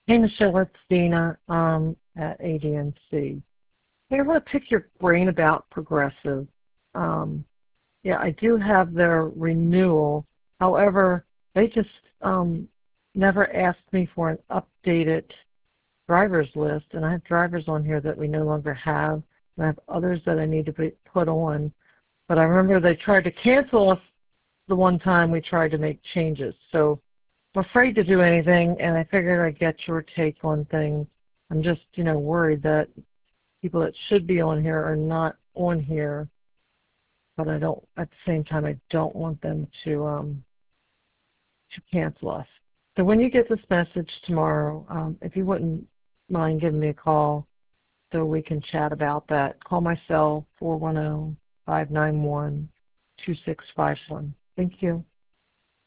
Hey, Michelle, it's Dina at ADNC. Hey, I want to pick your brain about Progressive. Um, yeah, I do have their renewal. However, they just um, never asked me for an updated driver's list, and I have drivers on here that we no longer have, and I have others that I need to be put on. But I remember they tried to cancel us the one time we tried to make changes. So I'm afraid to do anything, and I figured I'd get your take on things. I'm just, worried that people that should be on here are not on here, but I don't. At the same time, I don't want them to cancel us. So when you get this message tomorrow, if you wouldn't mind giving me a call so we can chat about that, call my cell 410-591-2651. Thank you.